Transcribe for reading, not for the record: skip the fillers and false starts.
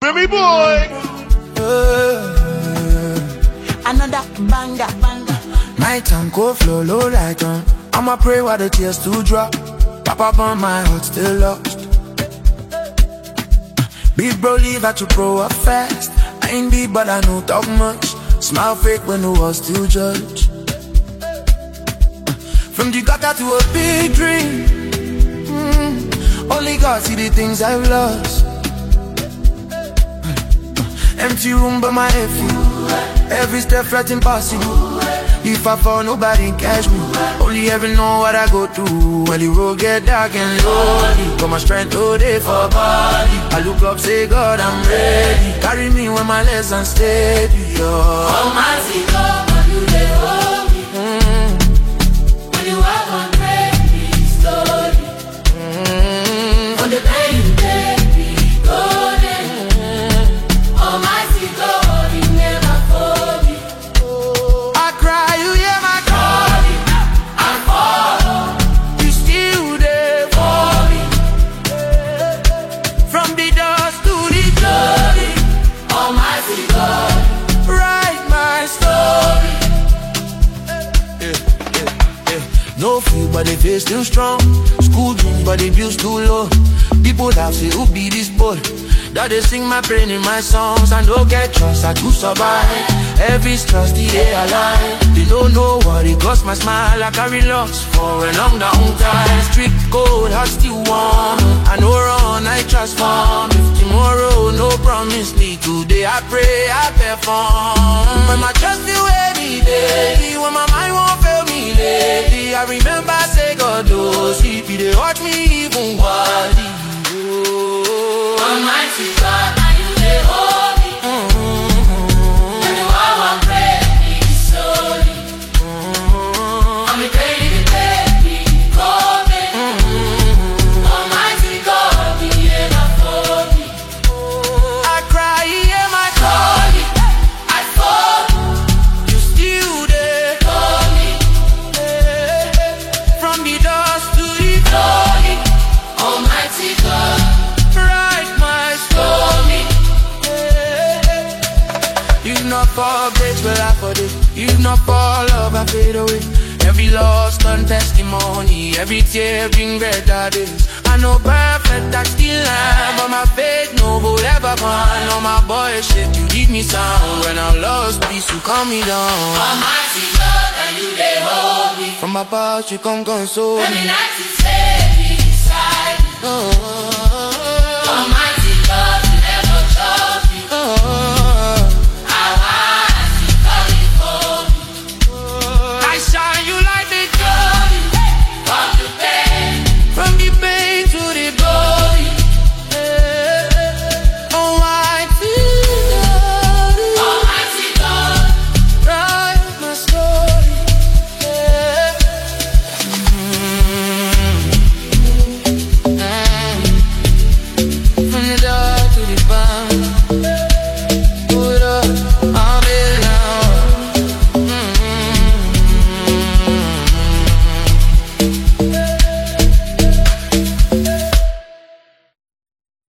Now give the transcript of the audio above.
Baby boy. Another banger. Night time cold flow low like I'ma pray while the tears to drop. Pop up on my heart still lost. Big bro leave had to grow up fast. I ain't deep but I know talk much. Smile fake when the world still judge. From the gutter to a big dream. Only God see the things I've lost. Empty room but my head full. Every step felt impossible. If I fall nobody catch me. Only heaven know what I go through. When the road get dark and lonely, got my strength all day for body. I look up say God I'm ready. Carry me when my legs unsteady. Almighty God, when you dey hold me. When you have unready story. On the pain you take me golden. Almighty God, you never for me. I cry, you hear my Calling and follow you still there for me. from the dust to the Glory, Almighty God, write my story. No feel but they feel still strong. School dreams but they bills too low. People have say who be this boy. That they sing my brain in my songs. I don't get trust, I do survive. Every stress the day alive. They don't know what it cost my smile. I carry loss for a long down time. Strict cold, heart still warm. I know run, I transform. If tomorrow no promise me today, I pray, I perform. When my trust feel heavy daily, when my mind won't fail me lately, I remember say God knows if he dey watch me even while Almighty God, now you dey hold me. When you are one ready slowly. I'm a daily baby, call me. Almighty God, be enough for me. I cry, hear my Calling, I fall, you still there call me. from the dust to the Glory, Almighty God, write my call me. If not for grace, will I for this? If not for love, I fade away. Every loss done testimony, every tear bring better days. I know perfect, I still am, but my faith no will ever gone. On my boy shit, you give me sound. When I'm lost, please you calm me down. Almighty God, now you dey hold me. From my past, you come console Every me. night you stay beside me. Oh.